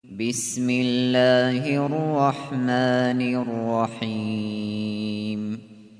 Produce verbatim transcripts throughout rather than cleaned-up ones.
بسم الله الرحمن الرحيم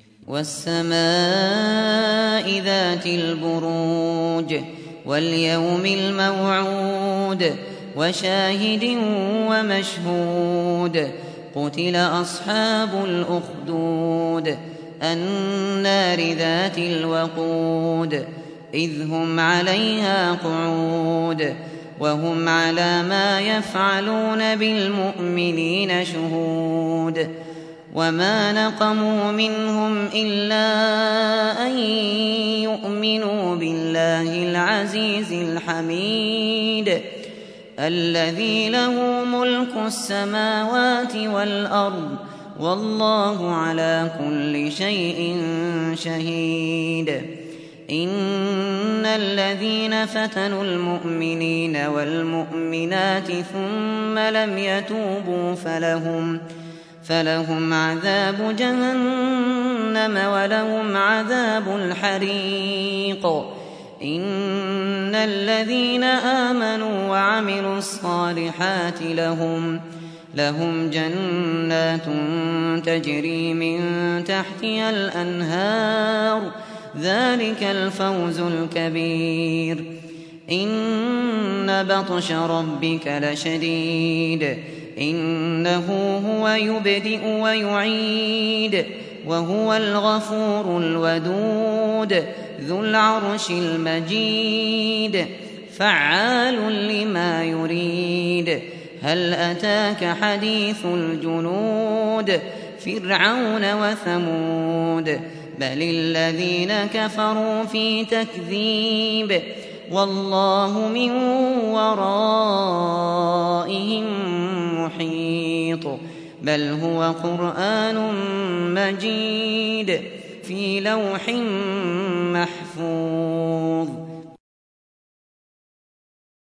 والسماء ذات البروج واليوم الموعود وشاهد ومشهود قتل أصحاب الأخدود النار ذات الوقود إذ هم عليها قعود وهم على ما يفعلون بالمؤمنين شهود وما نقموا منهم إلا أن يؤمنوا بالله العزيز الحميد الذي له ملك السماوات والأرض والله على كل شيء شهيد إن الذين فتنوا المؤمنين والمؤمنات ثم لم يتوبوا فلهم فلهم عذاب جهنم ولهم عذاب الحريق إن الذين آمنوا وعملوا الصالحات لهم لهم جنات تجري من تحتها الأنهار ذلك الفوز الكبير إن بطش ربك لشديد إنه هو يبدئ ويعيد وهو الغفور الودود ذو العرش المجيد فعال لما يريد هل أتاك حديث الجنود فرعون وثمود بل الذين كفروا في تكذيب والله من ورائهم محيط بل هو قرآن مجيد في لوح محفوظ.